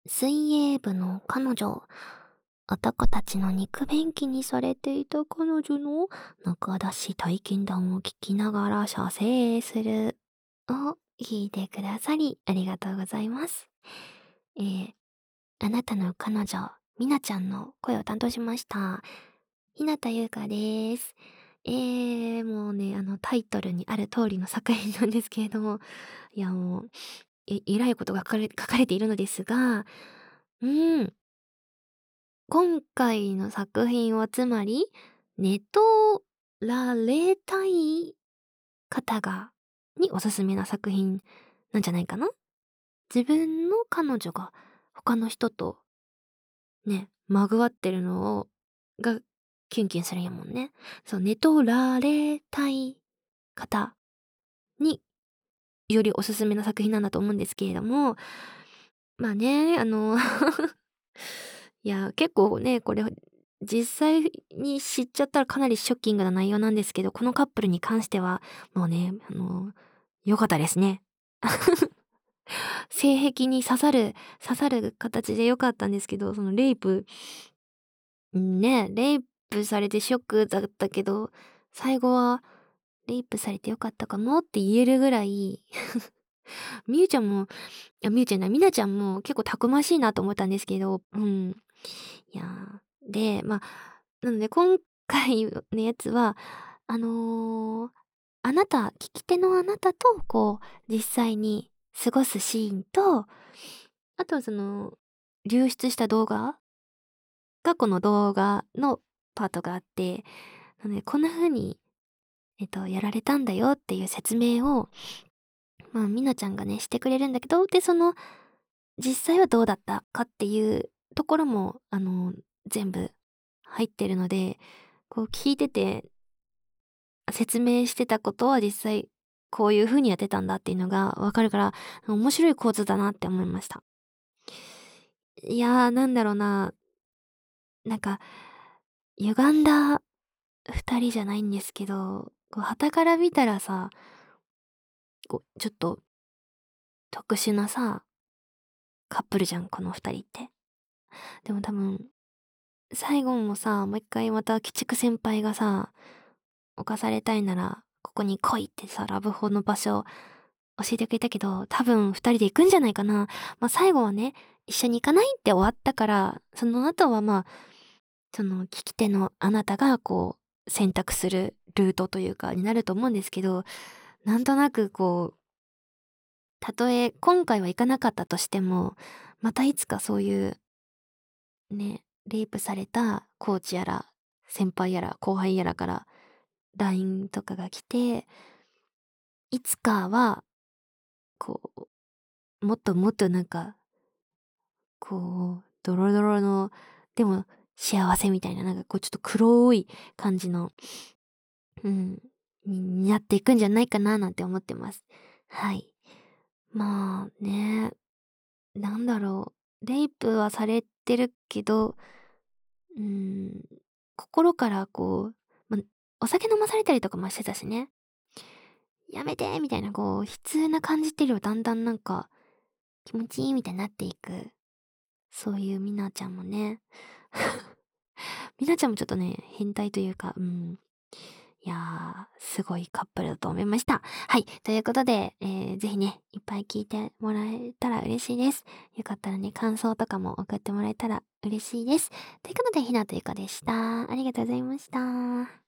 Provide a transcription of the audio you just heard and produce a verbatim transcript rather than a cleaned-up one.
水泳部の彼女、男たちの肉便器にされていた彼女の中出し体験談を聞きながら射精するを聞いてくださりありがとうございます。えー、あなたの彼女、みなちゃんの声を担当しました。ひなたゆうかです。えー、もうね、あのタイトルにある通りの作品なんですけれども、いやもう、え、えらいことが書かれ書かれているのですが、うーん、今回の作品はつまり、寝取られたい方がにおすすめな作品なんじゃないかな。自分の彼女が他の人とね、まぐわってるのをがキュンキュンするんやもんね。そう、寝取られたい方によりおすすめな作品なんだと思うんですけれども、まあね、あのいや、結構ね、これ実際に知っちゃったらかなりショッキングな内容なんですけど、このカップルに関しては、もうね、あの、良かったですね。性癖に刺さる刺さる形で良かったんですけど、そのレイプんね、レイプされてショックだったけど、最後はレイプされて良かったかもって言えるぐらい、みゆちゃんも、いや、みゆちゃんじゃない、みなちゃんも結構たくましいなと思ったんですけど、うん。いやー、で、ま、なので今回のやつは、あの、あなた聞き手のあなたと、こう、実際に過ごすシーンと、あとはその、流出した動画がこの動画のパートがあって、なのでこんな風に、えっと、やられたんだよっていう説明を、まあ、みなちゃんがね、してくれるんだけど、で、その、実際はどうだったかっていうところも、あの、全部入ってるので、こう聞いてて、説明してたことは実際こういう風にやってたんだっていうのがわかるから、面白い構図だなって思いました。いやー、なんだろうな、なんか、歪んだ二人じゃないんですけど、こう傍から見たらさ、こう、ちょっと特殊なさ、カップルじゃん、この二人って。でも多分、最後もさ、もう一回また鬼畜先輩がさ、犯されたいなら、ここに来いってさ、ラブホの場所教えてくれたけど、多分二人で行くんじゃないかな。まあ、最後はね、一緒に行かないって終わったから、その後はまあ、その聞き手のあなたがこう、選択するルートというか、になると思うんですけど、なんとなくこう、たとえ今回は行かなかったとしても、またいつかそういうね、レイプされたコーチやら、先輩やら後輩やらから ライン とかが来て、いつかは、こう、もっともっとなんか、こう、ドロドロの、でも幸せみたいな、なんかこうちょっと黒い感じの、うん、にになっていくんじゃないかななんて思ってます。はい。まあね、なんだろう。レイプはされてるけど、うーん、心からこう、ま、お酒飲まされたりとかもしてたしね。やめてみたいなこう、悲痛な感じっていうよりはだんだんなんか、気持ちいいみたいになっていく。そういうみなちゃんもね。みなちゃんもちょっとね、変態というか、うん。いやー、すごいカップルだと思いました。はい。ということで、えー、ぜひね、いっぱい聞いてもらえたら嬉しいです。よかったらね、感想とかも送ってもらえたら嬉しいです。ということで、ひなとゆかでした。ありがとうございました。